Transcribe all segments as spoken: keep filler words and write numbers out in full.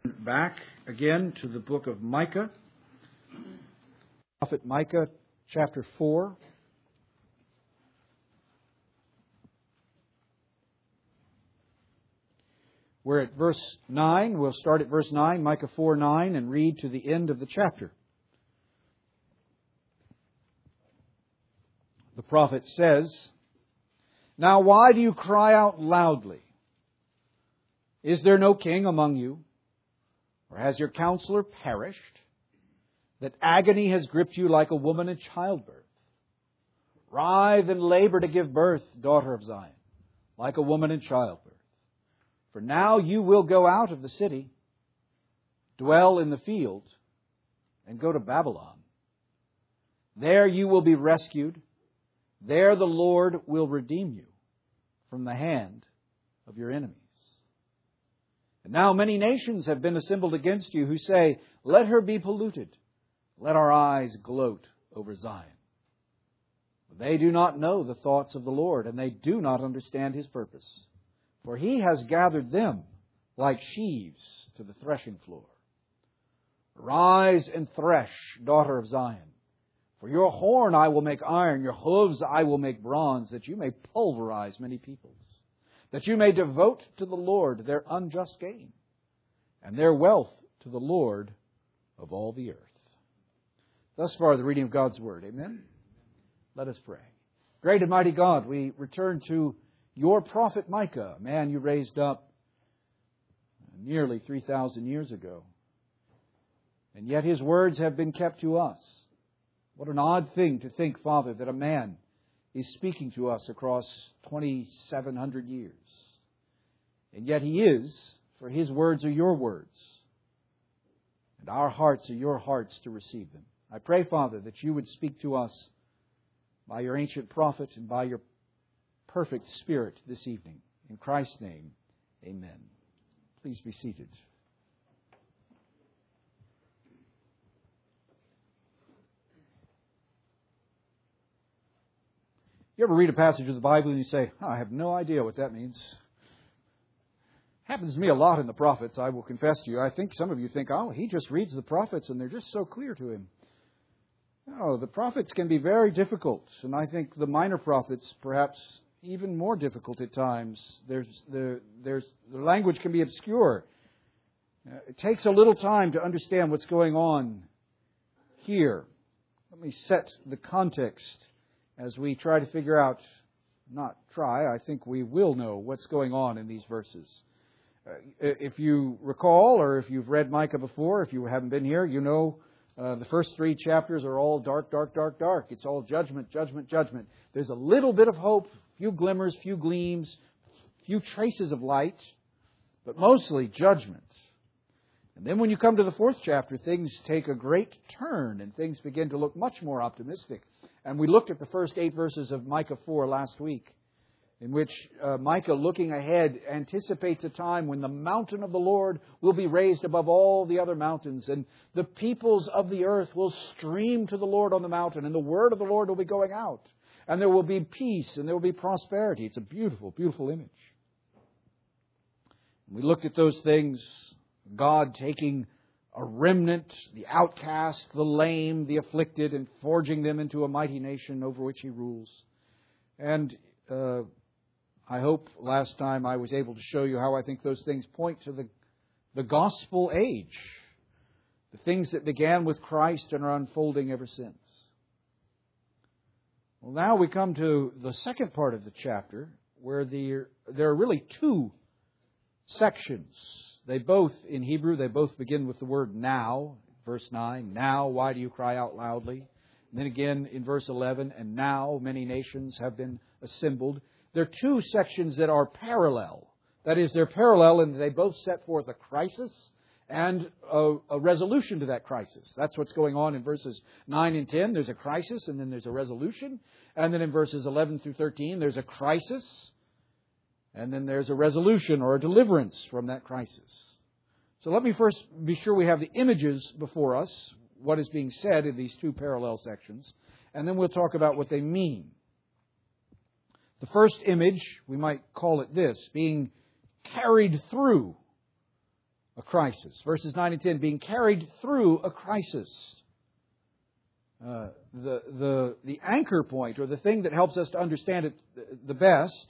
Back again to the book of Micah. Prophet Micah, chapter four. We're at verse nine. We'll start at verse nine, Micah four nine, and read to the end of the chapter. The prophet says, "Now why do you cry out loudly? Is there no king among you? Or has your counselor perished, that agony has gripped you like a woman in childbirth? Writhe and labor to give birth, daughter of Zion, like a woman in childbirth. For now you will go out of the city, dwell in the field, and go to Babylon. There you will be rescued. There the Lord will redeem you from the hand of your enemies. And now many nations have been assembled against you who say, 'Let her be polluted. Let our eyes gloat over Zion.' But they do not know the thoughts of the Lord, and they do not understand His purpose. For He has gathered them like sheaves to the threshing floor. Arise and thresh, daughter of Zion. For your horn I will make iron, your hooves I will make bronze, that you may pulverize many peoples, that you may devote to the Lord their unjust gain, and their wealth to the Lord of all the earth." Thus far, the reading of God's Word. Amen? Let us pray. Great and mighty God, we return to your prophet Micah, a man you raised up nearly three thousand years ago. And yet his words have been kept to us. What an odd thing to think, Father, that a man is speaking to us across twenty-seven hundred years. And yet He is, for His words are your words. And our hearts are your hearts to receive them. I pray, Father, that you would speak to us by your ancient prophet and by your perfect Spirit this evening. In Christ's name, amen. Please be seated. You ever read a passage of the Bible and you say, oh, I have no idea what that means? Happens to me a lot in the prophets, I will confess to you. I think some of you think, oh, he just reads the prophets and they're just so clear to him. No, the prophets can be very difficult. And I think the minor prophets, perhaps even more difficult at times. There's the, there's, the language can be obscure. Uh, it takes a little time to understand what's going on here. Let me set the context as we try to figure out, not try, I think we will know what's going on in these verses. Uh, if you recall, or if you've read Micah before, if you haven't been here, you know uh, the first three chapters are all dark, dark, dark, dark. It's all judgment, judgment, judgment. There's a little bit of hope, few glimmers, few gleams, few traces of light, but mostly judgment. And then when you come to the fourth chapter, things take a great turn and things begin to look much more optimistic. And we looked at the first eight verses of Micah four last week, in which uh, Micah, looking ahead, anticipates a time when the mountain of the Lord will be raised above all the other mountains, and the peoples of the earth will stream to the Lord on the mountain, and the word of the Lord will be going out, and there will be peace, and there will be prosperity. It's a beautiful, beautiful image. We looked at those things, God taking a remnant, the outcast, the lame, the afflicted, and forging them into a mighty nation over which He rules. And uh, I hope last time I was able to show you how I think those things point to the, the gospel age, the things that began with Christ and are unfolding ever since. Well, now we come to the second part of the chapter, where the, there are really two sections. They both, in Hebrew, they both begin with the word now, verse nine. Now, why do you cry out loudly? And then again in verse eleven, and now many nations have been assembled. There are two sections that are parallel. That is, they're parallel and they both set forth a crisis and a, a resolution to that crisis. That's what's going on in verses nine and ten. There's a crisis and then there's a resolution. And then in verses eleven through thirteen, there's a crisis. And then there's a resolution or a deliverance from that crisis. So let me first be sure we have the images before us, what is being said in these two parallel sections, and then we'll talk about what they mean. The first image, we might call it this, being carried through a crisis. Verses nine and ten, being carried through a crisis. Uh, the, the, the anchor point, or the thing that helps us to understand it the best,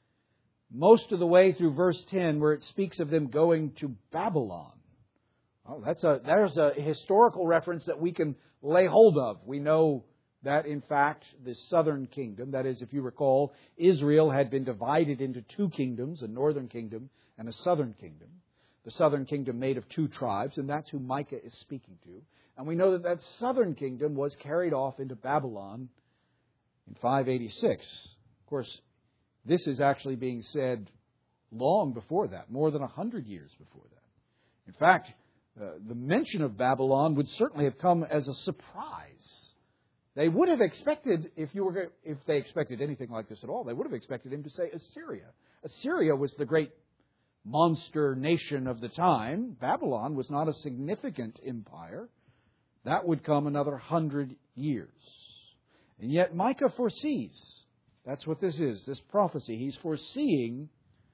most of the way through verse ten, where it speaks of them going to Babylon. Oh, that's a, there's a historical reference that we can lay hold of. We know that, in fact, the southern kingdom, that is, if you recall, Israel had been divided into two kingdoms, a northern kingdom and a southern kingdom. The southern kingdom made of two tribes, and that's who Micah is speaking to. And we know that that southern kingdom was carried off into Babylon in five eighty-six. Of course, this is actually being said long before that, more than a hundred years before that. In fact, uh, the mention of Babylon would certainly have come as a surprise. They would have expected, if you were, if they expected anything like this at all, they would have expected him to say Assyria. Assyria was the great monster nation of the time. Babylon was not a significant empire. That would come another hundred years. And yet Micah foresees. That's what this is, this prophecy. He's foreseeing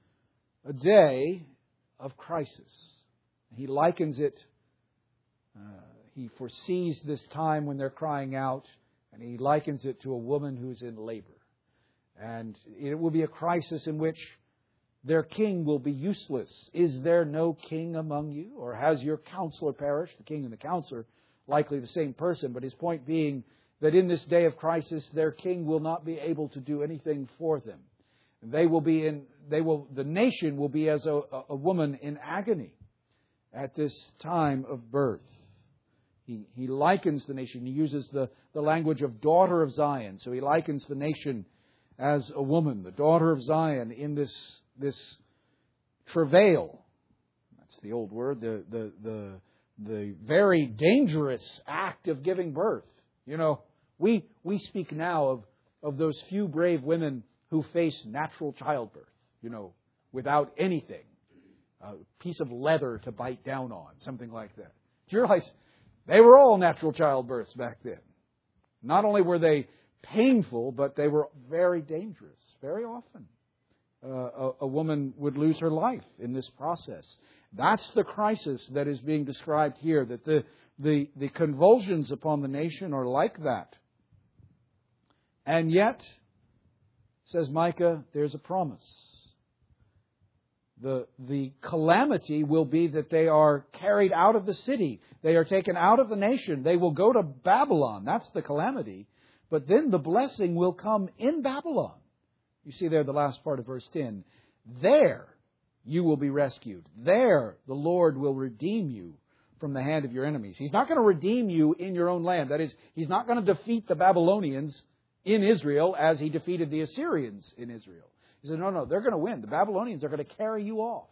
a day of crisis. He likens it, uh, he foresees this time when they're crying out, and he likens it to a woman who's in labor. And it will be a crisis in which their king will be useless. Is there no king among you? Or has your counselor perished? The king and the counselor, likely the same person, but his point being that in this day of crisis, their king will not be able to do anything for them. They will be in, they will, the nation will be as a, a woman in agony at this time of birth. He, he likens the nation. He uses the, the language of daughter of Zion. So he likens the nation as a woman, the daughter of Zion, in this, this travail. That's the old word, the, the, the, the very dangerous act of giving birth. You know, we, we speak now of, of those few brave women who face natural childbirth, you know, without anything. A piece of leather to bite down on, something like that. Do you realize they were all natural childbirths back then? Not only were they painful, but they were very dangerous. Very often, uh, a, a woman would lose her life in this process. That's the crisis that is being described here, that the, the, the convulsions upon the nation are like that. And yet, says Micah, there's a promise. The, the calamity will be that they are carried out of the city. They are taken out of the nation. They will go to Babylon. That's the calamity. But then the blessing will come in Babylon. You see there the last part of verse ten. There you will be rescued. There the Lord will redeem you from the hand of your enemies. He's not going to redeem you in your own land. That is, He's not going to defeat the Babylonians in Israel as He defeated the Assyrians in Israel. He said, no, no, they're going to win. The Babylonians are going to carry you off.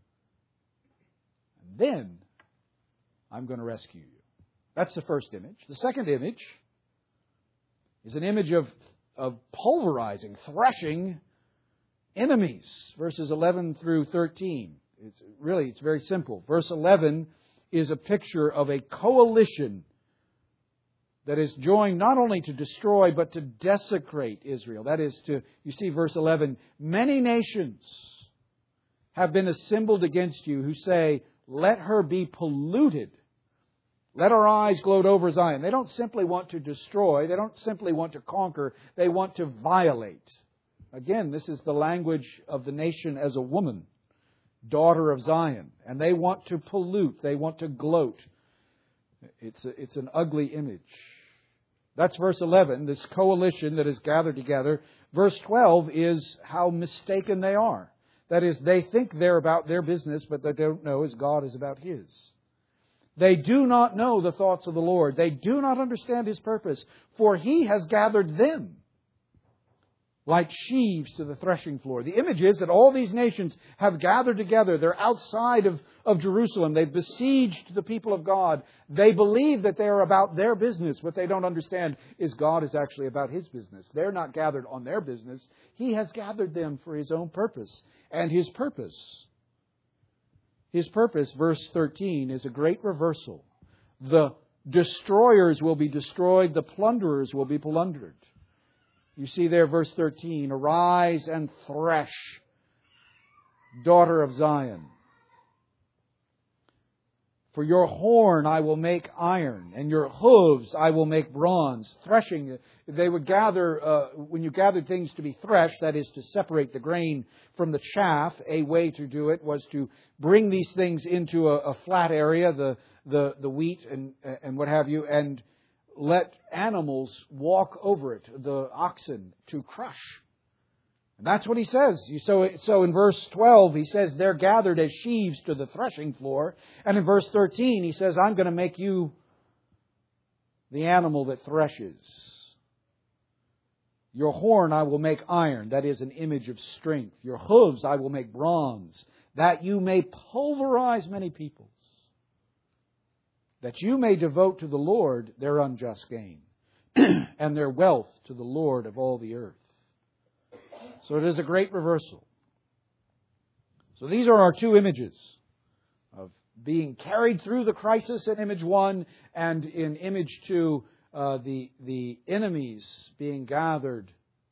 And then I'm going to rescue you. That's the first image. The second image is an image of, of pulverizing, threshing enemies. Verses eleven through thirteen. It's really, it's very simple. Verse eleven is a picture of a coalition that is joined not only to destroy, but to desecrate Israel. That is to, you see verse eleven, many nations have been assembled against you who say, let her be polluted. Let our eyes gloat over Zion. They don't simply want to destroy. They don't simply want to conquer. They want to violate. Again, this is the language of the nation as a woman, daughter of Zion. And they want to pollute. They want to gloat. It's, a, it's an ugly image. That's verse eleven, this coalition that is gathered together. Verse twelve is how mistaken they are. That is, they think they're about their business, but they don't know as God is about His. They do not know the thoughts of the Lord. They do not understand His purpose, for He has gathered them like sheaves to the threshing floor. The image is that all these nations have gathered together. They're outside of, of Jerusalem. They've besieged the people of God. They believe that they are about their business. What they don't understand is God is actually about His business. They're not gathered on their business. He has gathered them for His own purpose. And His purpose, His purpose, verse thirteen, is a great reversal. The destroyers will be destroyed. The plunderers will be plundered. You see there, verse thirteen, arise and thresh, daughter of Zion. For your horn I will make iron, and your hooves I will make bronze. Threshing, they would gather, uh, when you gathered things to be threshed, that is to separate the grain from the chaff, a way to do it was to bring these things into a, a flat area, the, the, the wheat and, and what have you, and let animals walk over it, the oxen, to crush. And that's what he says. So, so in verse twelve, he says, they're gathered as sheaves to the threshing floor. And in verse thirteen, he says, I'm going to make you the animal that threshes. Your horn I will make iron. That is an image of strength. Your hooves I will make bronze, that you may pulverize many peoples, that you may devote to the Lord their unjust gain, and their wealth to the Lord of all the earth. So it is a great reversal. So these are our two images of being carried through the crisis in image one, and in image two, uh, the, the enemies being gathered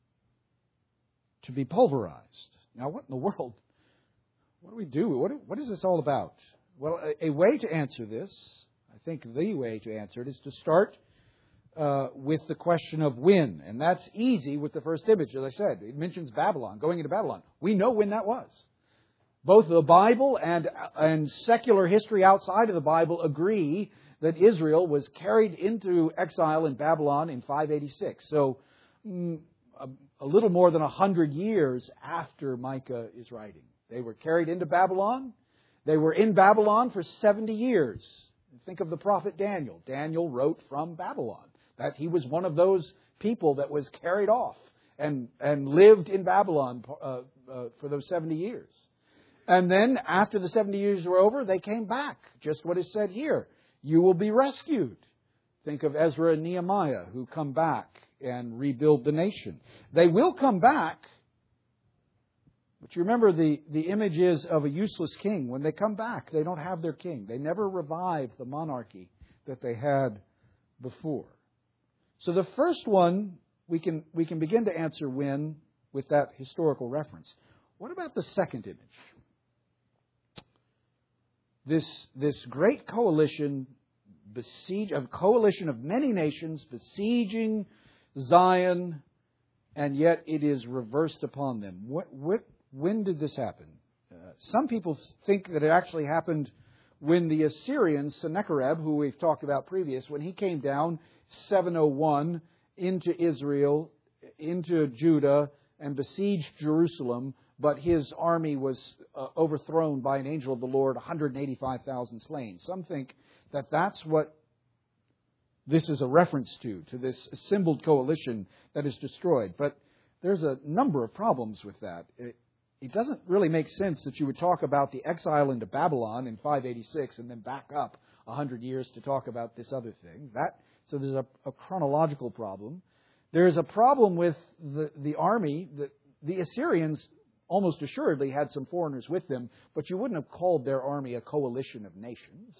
to be pulverized. Now, what in the world? What do we do? What, what is this all about? Well, a, a way to answer this, I think the way to answer it, is to start Uh, with the question of when. And that's easy with the first image, as I said. It mentions Babylon, going into Babylon. We know when that was. Both the Bible and, and secular history outside of the Bible agree that Israel was carried into exile in Babylon in five eighty-six. So mm, a, a little more than one hundred years after Micah is writing. They were carried into Babylon. They were in Babylon for seventy years. Think of the prophet Daniel. Daniel wrote from Babylon. That he was one of those people that was carried off and, and lived in Babylon uh, uh, for those seventy years. And then after the seventy years were over, they came back. Just what is said here. You will be rescued. Think of Ezra and Nehemiah, who come back and rebuild the nation. They will come back. But you remember the, the image is of a useless king. When they come back, they don't have their king. They never revive the monarchy that they had before. So the first one, we can we can begin to answer when with that historical reference. What about the second image? This this great coalition, besiege, a coalition of many nations besieging Zion, and yet it is reversed upon them. What, what, when did this happen? Uh, some people think that it actually happened when the Assyrians, Sennacherib, who we've talked about previous, when he came down seven oh one into Israel, into Judah, and besieged Jerusalem, but his army was uh, overthrown by an angel of the Lord, one hundred eighty-five thousand slain. Some think that that's what this is a reference to, to this assembled coalition that is destroyed. But there's a number of problems with that. It, it doesn't really make sense that you would talk about the exile into Babylon in five eighty-six and then back up one hundred years to talk about this other thing. That So there's a, a chronological problem. There's a problem with the, the army. The, the Assyrians almost assuredly had some foreigners with them, but you wouldn't have called their army a coalition of nations.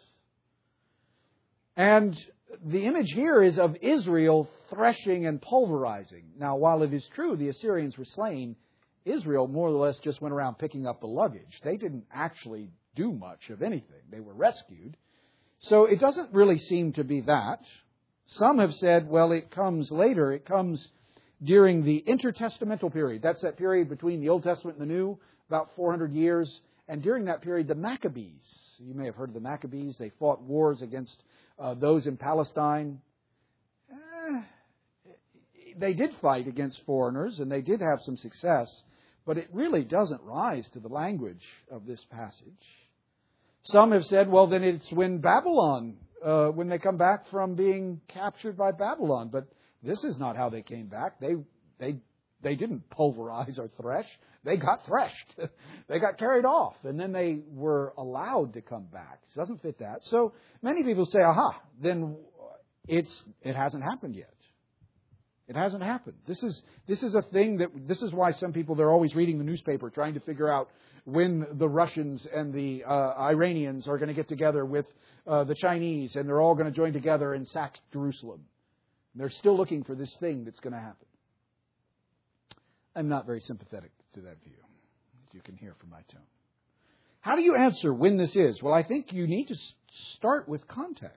And the image here is of Israel threshing and pulverizing. Now, while it is true the Assyrians were slain, Israel more or less just went around picking up the luggage. They didn't actually do much of anything. They were rescued. So it doesn't really seem to be that. Some have said, well, it comes later. It comes during the intertestamental period. That's that period between the Old Testament and the New, about four hundred years. And during that period, the Maccabees, you may have heard of the Maccabees, they fought wars against uh, those in Palestine. Eh, they did fight against foreigners, and they did have some success, but it really doesn't rise to the language of this passage. Some have said, well, then it's when Babylon, uh, when they come back from being captured by Babylon. But this is not how they came back. They they they didn't pulverize or thresh. They got threshed. They got carried off. And then they were allowed to come back. It doesn't fit that. So many people say, aha, then it's it hasn't happened yet. It hasn't happened. This is this is a thing that, this is why some people, they're always reading the newspaper trying to figure out when the Russians and the uh, Iranians are going to get together with uh, the Chinese, and they're all going to join together and sack Jerusalem. And they're still looking for this thing that's going to happen. I'm not very sympathetic to that view, as you can hear from my tone. How do you answer when this is? Well, I think you need to start with context.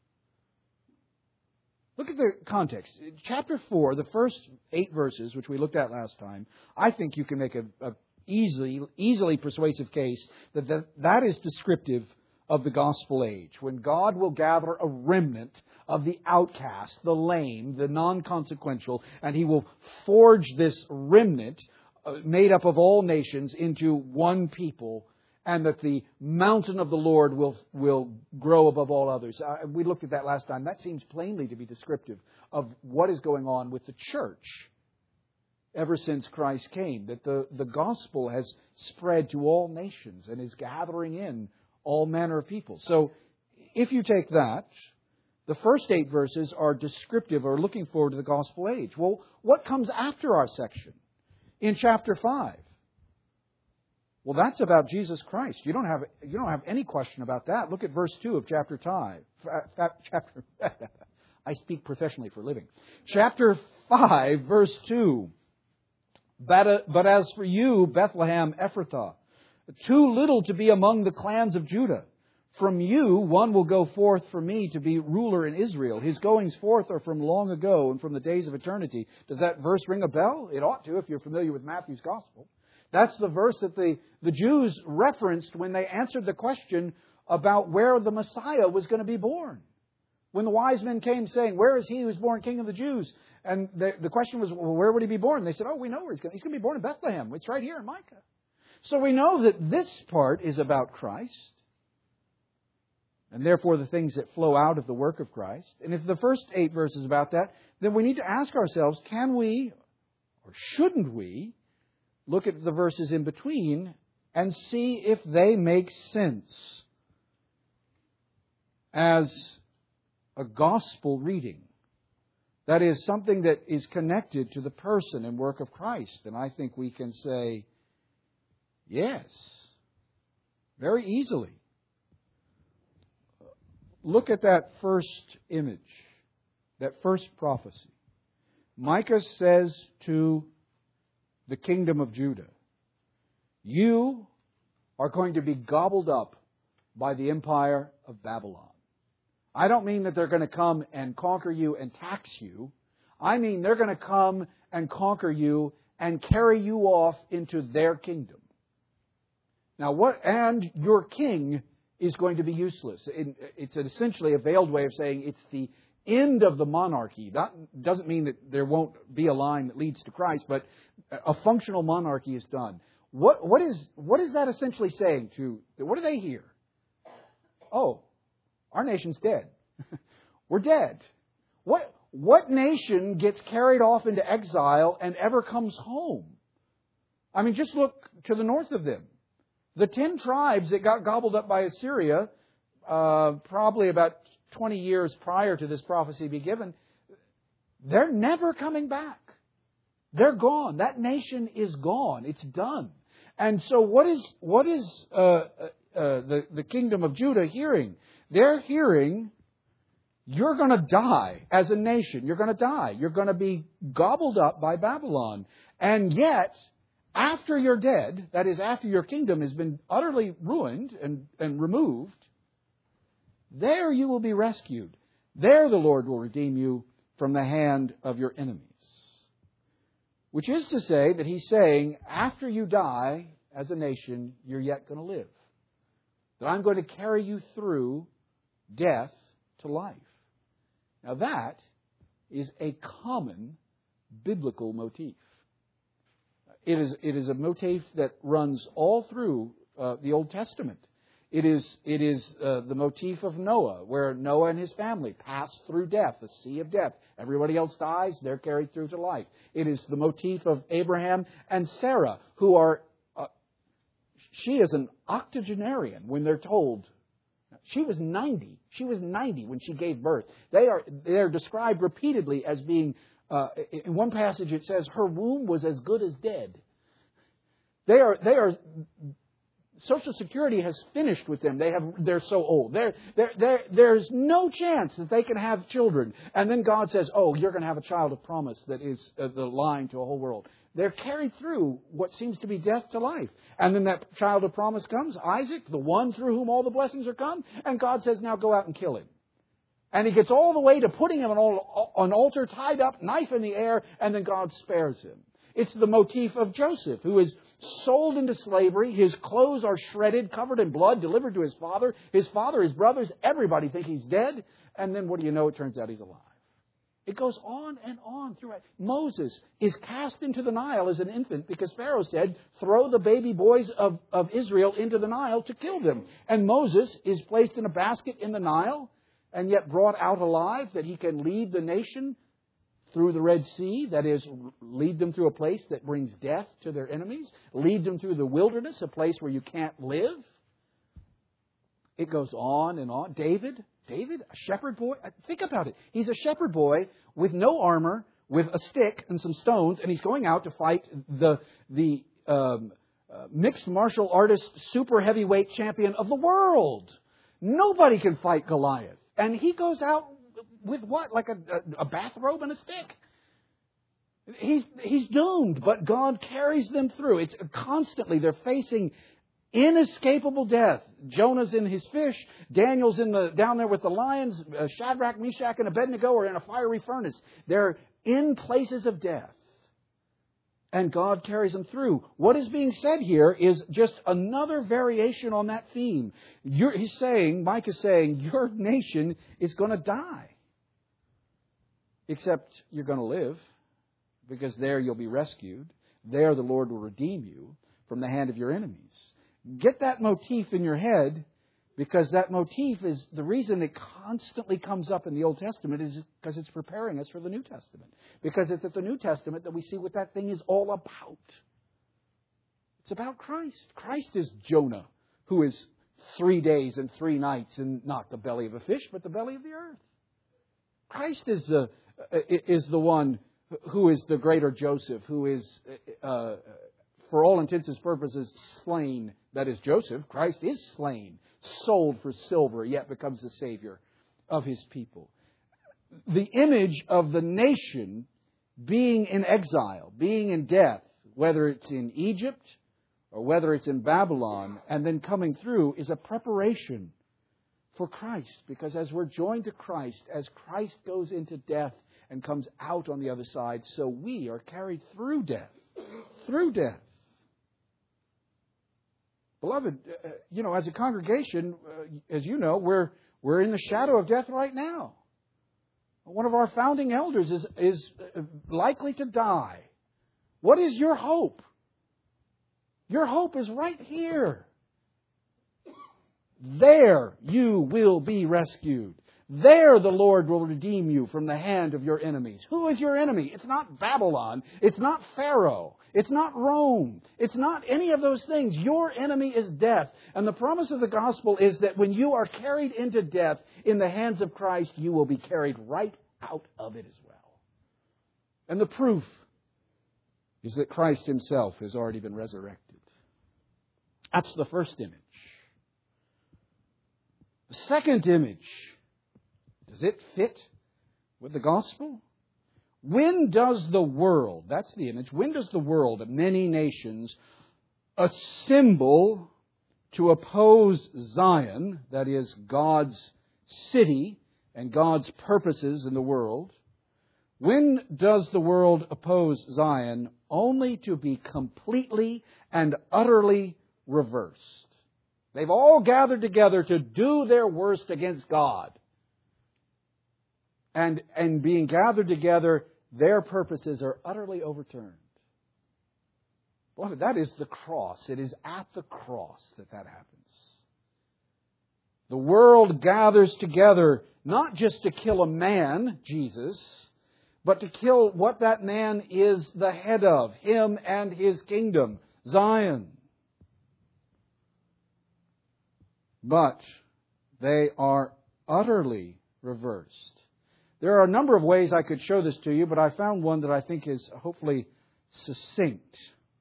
Look at the context. Chapter four, the first eight verses, which we looked at last time, I think you can make a, a easily, easily persuasive case that, that that is descriptive of the gospel age, when God will gather a remnant of the outcast, the lame, the non-consequential, and He will forge this remnant uh, made up of all nations into one people, and that the mountain of the Lord will will grow above all others. Uh, we looked at that last time. That seems plainly to be descriptive of what is going on with the church ever since Christ came. That the, the gospel has spread to all nations and is gathering in all manner of people. So if you take that, the first eight verses are descriptive or looking forward to the gospel age. Well, what comes after our section in chapter five? Well, that's about Jesus Christ. You don't have you don't have any question about that. Look at verse two of chapter five. Chapter I speak professionally for a living. Chapter five, verse two. But, but as for you, Bethlehem Ephrathah, too little to be among the clans of Judah. From you, one will go forth for me to be ruler in Israel. His goings forth are from long ago and from the days of eternity. Does that verse ring a bell? It ought to if you're familiar with Matthew's Gospel. That's the verse that the, the Jews referenced when they answered the question about where the Messiah was going to be born. When the wise men came saying, where is he who is born King of the Jews? And the, the question was, well, where would he be born? They said, oh, we know where he's going. He's going to be born in Bethlehem. It's right here in Micah. So we know that this part is about Christ, and therefore the things that flow out of the work of Christ. And if the first eight verses about that, then we need to ask ourselves, can we, or shouldn't we, look at the verses in between and see if they make sense as a gospel reading? That is, something that is connected to the person and work of Christ. And I think we can say, yes, very easily. Look at that first image, that first prophecy. Micah says to the kingdom of Judah, you are going to be gobbled up by the empire of Babylon. I don't mean that they're going to come and conquer you and tax you. I mean they're going to come and conquer you and carry you off into their kingdom. Now, what? And your king is going to be useless. It's essentially a veiled way of saying it's the end of the monarchy. That doesn't mean that there won't be a line that leads to Christ, but a functional monarchy is done. What, what is, what is that essentially saying to, what do they hear? Oh, our nation's dead. We're dead. What, what nation gets carried off into exile and ever comes home? I mean, just look to the north of them. The ten tribes that got gobbled up by Assyria, uh, probably about twenty years prior to this prophecy be given, they're never coming back. They're gone. That nation is gone. It's done. And so what is what is uh, uh, the, the kingdom of Judah hearing? They're hearing, you're going to die as a nation. You're going to die. You're going to be gobbled up by Babylon. And yet, after you're dead, that is, after your kingdom has been utterly ruined and, and removed, there you will be rescued. There the Lord will redeem you from the hand of your enemies. Which is to say that He's saying, after you die as a nation, you're yet going to live. That I'm going to carry you through death to life. Now that is a common biblical motif. It is, it is a motif that runs all through uh, the Old Testament. It is, it is uh, the motif of Noah, where Noah and his family pass through death, the sea of death. Everybody else dies, they're carried through to life. It is the motif of Abraham and Sarah, who are, uh, she is an octogenarian when they're told. She was ninety. She was ninety when she gave birth. They are, they are described repeatedly as being, uh, in one passage it says, her womb was as good as dead. They are, they are, Social Security has finished with them. They have, they're so old. They're, they're, they're, there's no chance that they can have children. And then God says, oh, you're going to have a child of promise that is uh, the line to a whole world. they're carried through what seems to be death to life. And then that child of promise comes, Isaac, the one through whom all the blessings are come, and God says, now go out and kill him. And he gets all the way to putting him on an altar, tied up, knife in the air, and then God spares him. It's the motif of Joseph, who is sold into slavery. His clothes are shredded, covered in blood, delivered to his father. His father, his brothers, everybody think he's dead. And then what do you know? It turns out he's alive. It goes on and on throughout. Moses is cast into the Nile as an infant because Pharaoh said, throw the baby boys of, of Israel into the Nile to kill them. And Moses is placed in a basket in the Nile and yet brought out alive that he can lead the nation through the Red Sea, that is, lead them through a place that brings death to their enemies, lead them through the wilderness, a place where you can't live. It goes on and on. David, David, a shepherd boy, think about it. He's a shepherd boy with no armor, with a stick and some stones, and he's going out to fight the, the um, uh, mixed martial artist super heavyweight champion of the world. Nobody can fight Goliath. And he goes out with what? Like a, a, a bathrobe and a stick. He's, he's doomed, but God carries them through. It's constantly, they're facing inescapable death. Jonah's in his fish. Daniel's in the down there with the lions. Uh, Shadrach, Meshach, and Abednego are in a fiery furnace. They're in places of death. And God carries them through. What is being said here is just another variation on that theme. You're, he's saying, Mike is saying, your nation is going to die. Except you're going to live, because there you'll be rescued. There the Lord will redeem you from the hand of your enemies. Get that motif in your head, because that motif is the reason it constantly comes up in the Old Testament is because it's preparing us for the New Testament. Because it's at the New Testament that we see what that thing is all about. It's about Christ. Christ is Jonah, who is three days and three nights in not the belly of a fish, but the belly of the earth. Christ is uh, is the one who is the greater Joseph, who is, uh, for all intents and purposes, slain. That is Joseph. Christ is slain, sold for silver, yet becomes the Savior of His people. The image of the nation being in exile, being in death, whether it's in Egypt or whether it's in Babylon, and then coming through, is a preparation for Christ. Because as we're joined to Christ, as Christ goes into death and comes out on the other side, so we are carried through death. Through death. Beloved, uh, you know, as a congregation, uh, as you know, we're we're in the shadow of death right now. One of our founding elders is is likely to die. What is your hope? Your hope is right here. There you will be rescued. There the Lord will redeem you from the hand of your enemies. Who is your enemy? It's not Babylon. It's not Pharaoh. It's not Rome. It's not any of those things. Your enemy is death. And the promise of the gospel is that when you are carried into death in the hands of Christ, you will be carried right out of it as well. And the proof is that Christ Himself has already been resurrected. That's the first image. The second image, does it fit with the gospel? When does the world, that's the image, when does the world of many nations assemble to oppose Zion, that is God's city and God's purposes in the world? When does the world oppose Zion? Only to be completely and utterly reversed. They've all gathered together to do their worst against God. And, and being gathered together, their purposes are utterly overturned. Beloved, that is the cross. It is at the cross that that happens. The world gathers together not just to kill a man, Jesus, but to kill what that man is the head of, him and his kingdom, Zion. But they are utterly reversed. There are a number of ways I could show this to you, but I found one that I think is hopefully succinct.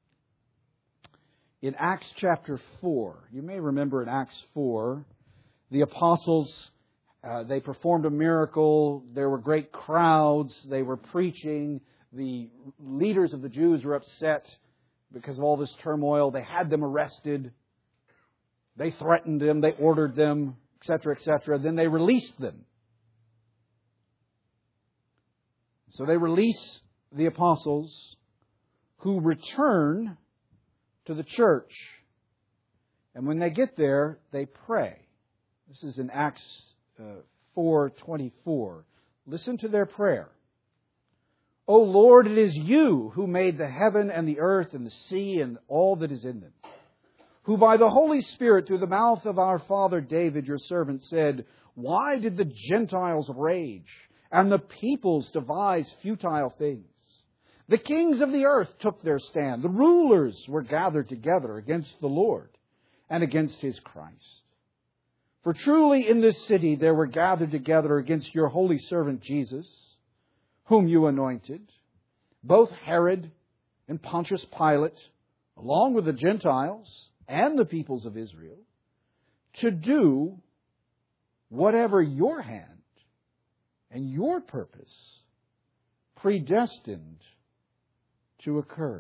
In Acts chapter four, you may remember in Acts four, the apostles, uh, they performed a miracle. There were great crowds. They were preaching. the leaders of the Jews were upset because of all this turmoil. They had them arrested. They threatened them. They ordered them, et cetera, et cetera. Then they released them. So they release the apostles, who return to the church. And when they get there, they pray. This is in Acts uh, four twenty-four. Listen to their prayer. O Lord, it is you who made the heaven and the earth and the sea and all that is in them, who by the Holy Spirit through the mouth of our father David, your servant, said, why did the Gentiles rage and the peoples devise futile things? The kings of the earth took their stand. The rulers were gathered together against the Lord and against His Christ. For truly in this city there were gathered together against your holy servant Jesus, whom you anointed, both Herod and Pontius Pilate, along with the Gentiles and the peoples of Israel, to do whatever your hand and your purpose predestined to occur.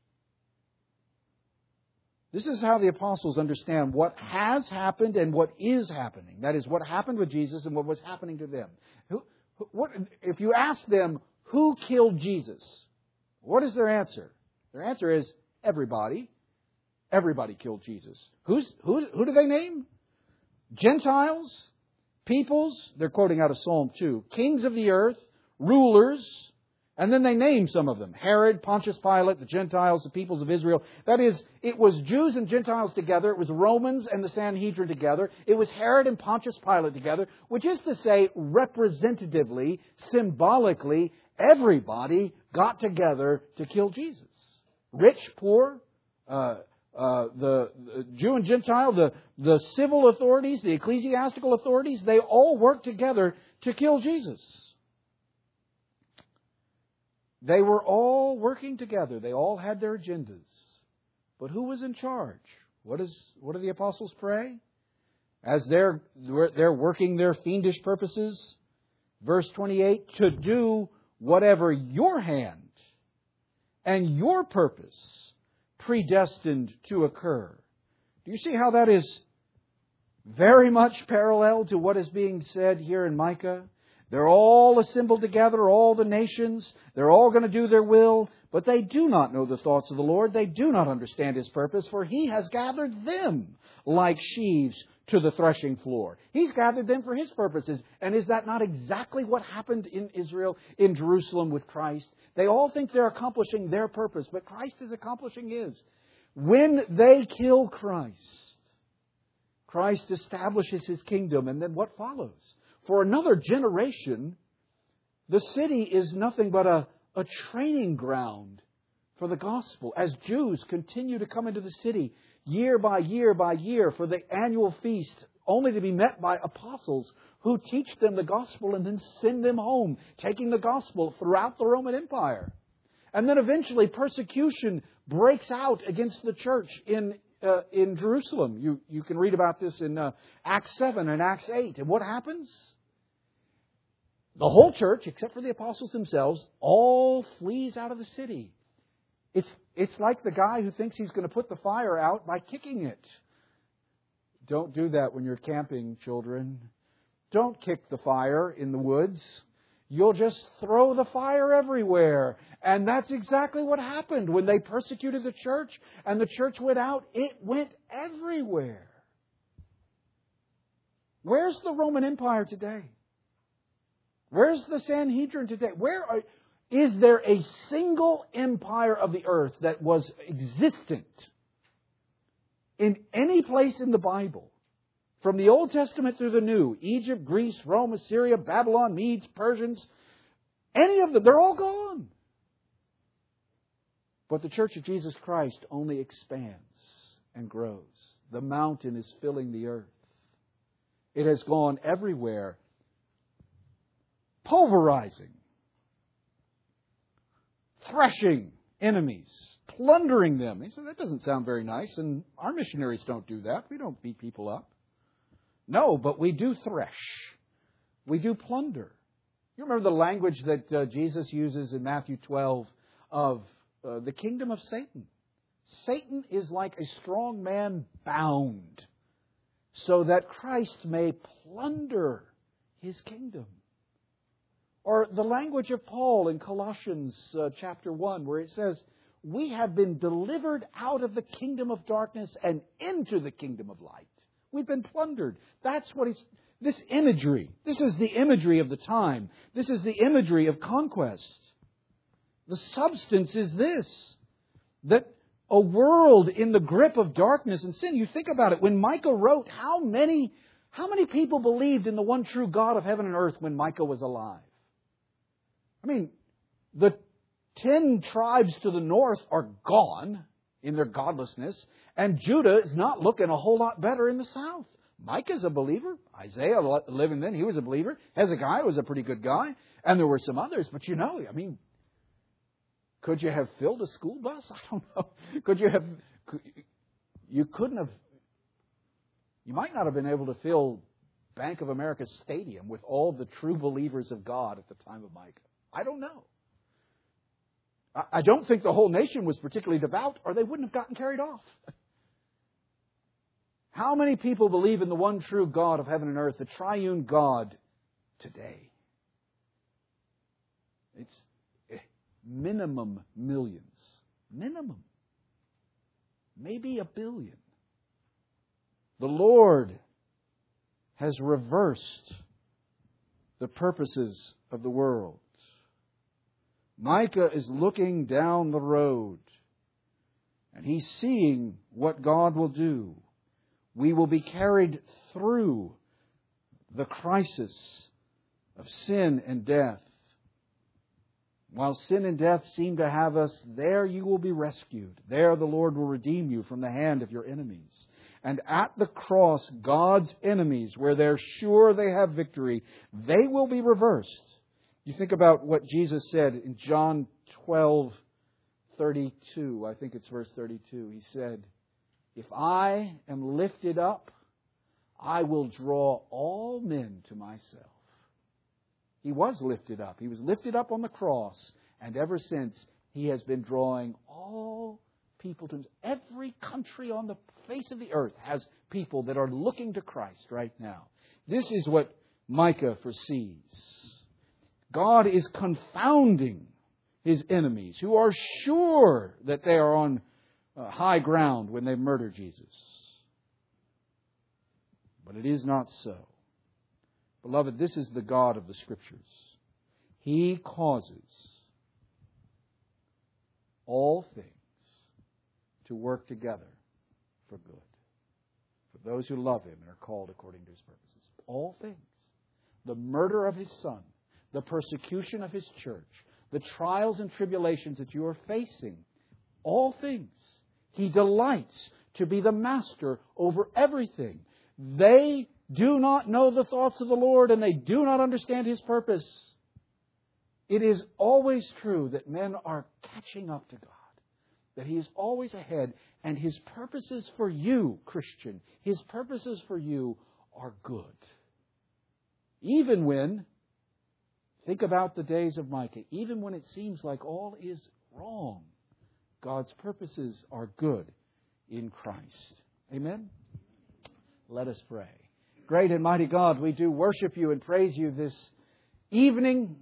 This is how the apostles understand what has happened and what is happening. That is, what happened with Jesus and what was happening to them. Who, what, if you ask them, who killed Jesus? What is their answer? Their answer is, everybody. Everybody killed Jesus. Who's, who, who do they name? Gentiles, peoples, they're quoting out of Psalm two, kings of the earth, rulers, and then they name some of them. Herod, Pontius Pilate, the Gentiles, the peoples of Israel. That is, it was Jews and Gentiles together. It was Romans and the Sanhedrin together. It was Herod and Pontius Pilate together, which is to say, representatively, symbolically, everybody got together to kill Jesus. Rich, poor, uh, uh, the, the Jew and Gentile, the, the civil authorities, the ecclesiastical authorities, they all worked together to kill Jesus. They were all working together. They all had their agendas. But who was in charge? What is, what do the apostles pray? As they're, they're working their fiendish purposes, verse twenty-eight, to do whatever your hand and your purpose predestined to occur. Do you see how that is very much parallel to what is being said here in Micah? They're all assembled together, all the nations. They're all going to do their will, but they do not know the thoughts of the Lord. They do not understand His purpose, for He has gathered them like sheaves to the threshing floor. He's gathered them for His purposes. And is that not exactly what happened in Israel, in Jerusalem with Christ? They all think they're accomplishing their purpose, but Christ is accomplishing His. When they kill Christ, Christ establishes His kingdom, and then what follows? For another generation, the city is nothing but a, a training ground for the gospel. As Jews continue to come into the city year by year by year for the annual feast, only to be met by apostles who teach them the gospel and then send them home, taking the gospel throughout the Roman Empire. And then eventually persecution breaks out against the church in uh, in Jerusalem. You, you can read about this in uh, Acts seven and Acts eight. And what happens? The whole church, except for the apostles themselves, all flees out of the city. It's, it's like the guy who thinks he's going to put the fire out by kicking it. Don't do that when you're camping, children. Don't kick the fire in the woods. You'll just throw the fire everywhere. And that's exactly what happened when they persecuted the church and the church went out. It went everywhere. Where's the Roman Empire today? Where's the Sanhedrin today? Where are, is there a single empire of the earth that was existent in any place in the Bible? From the Old Testament through the New, Egypt, Greece, Rome, Assyria, Babylon, Medes, Persians, any of them, they're all gone. But the Church of Jesus Christ only expands and grows. The mountain is filling the earth. It has gone everywhere, pulverizing, threshing enemies, plundering them. He said, that doesn't sound very nice, and our missionaries don't do that. We don't beat people up. No, but we do thresh. We do plunder. You remember the language that uh, Jesus uses in Matthew twelve of uh, the kingdom of Satan. Satan is like a strong man bound so that Christ may plunder his kingdom. Or the language of Paul in Colossians uh, chapter one, where it says, we have been delivered out of the kingdom of darkness and into the kingdom of light. We've been plundered. That's what he's... This imagery, this is the imagery of the time. This is the imagery of conquest. The substance is this, that a world in the grip of darkness and sin. You think about it. When Micah wrote, how many, how many people believed in the one true God of heaven and earth when Micah was alive? I mean, the ten tribes to the north are gone in their godlessness, and Judah is not looking a whole lot better in the south. Micah's a believer. Isaiah, living then, he was a believer. Hezekiah was a pretty good guy. And there were some others. But you know, I mean, could you have filled a school bus? I don't know. Could you have... Could, you couldn't have... You might not have been able to fill Bank of America Stadium with all the true believers of God at the time of Micah. I don't know. I, I don't think the whole nation was particularly devout, or they wouldn't have gotten carried off. How many people believe in the one true God of heaven and earth, the triune God, today? It's minimum millions. Minimum. Maybe a billion. The Lord has reversed the purposes of the world. Micah is looking down the road, and he's seeing what God will do. We will be carried through the crisis of sin and death. While sin and death seem to have us, there you will be rescued. There the Lord will redeem you from the hand of your enemies. And at the cross, God's enemies, where they're sure they have victory, they will be reversed. You think about what Jesus said in John twelve thirty-two. I think it's verse thirty-two. He said, if I am lifted up, I will draw all men to myself. He was lifted up. He was lifted up on the cross. And ever since, He has been drawing all people to Him. Every country on the face of the earth has people that are looking to Christ right now. This is what Micah foresees. God is confounding His enemies who are sure that they are on Uh, high ground when they murder Jesus. But it is not so. Beloved, this is the God of the Scriptures. He causes all things to work together for good, for those who love Him and are called according to His purposes. All things. The murder of His Son, the persecution of His church, the trials and tribulations that you are facing, all things. He delights to be the master over everything. They do not know the thoughts of the Lord, and they do not understand His purpose. It is always true that men are catching up to God, that He is always ahead, and His purposes for you, Christian, His purposes for you are good. Even when, think about the days of Micah, even when it seems like all is wrong, God's purposes are good in Christ. Amen? Let us pray. Great and mighty God, we do worship You and praise You this evening.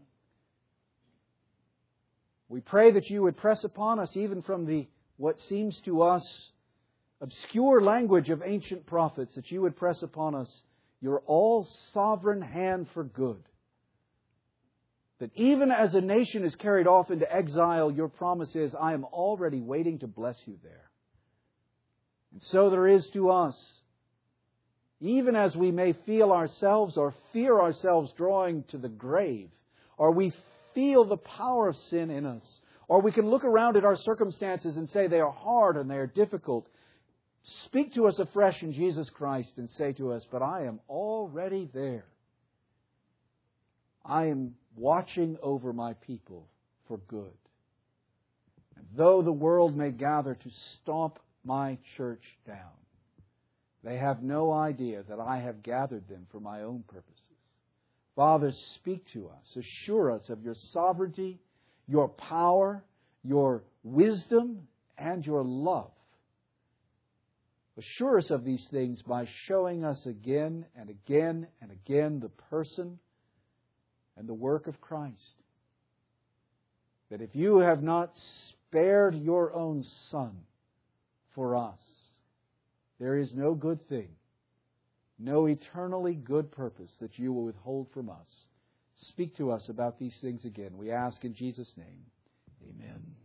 We pray that You would press upon us, even from the what seems to us obscure language of ancient prophets, that You would press upon us Your all-sovereign hand for good. That even as a nation is carried off into exile, Your promise is, I am already waiting to bless you there. And so there is to us, even as we may feel ourselves or fear ourselves drawing to the grave, or we feel the power of sin in us, or we can look around at our circumstances and say they are hard and they are difficult. Speak to us afresh in Jesus Christ and say to us, but I am already there. I am watching over my people for good. And though the world may gather to stomp my church down, they have no idea that I have gathered them for my own purposes. Father, speak to us. Assure us of your sovereignty, your power, your wisdom, and your love. Assure us of these things by showing us again and again and again the person and the work of Christ. That if you have not spared your own Son for us, there is no good thing, no eternally good purpose that you will withhold from us. Speak to us about these things again. We ask in Jesus' name. Amen.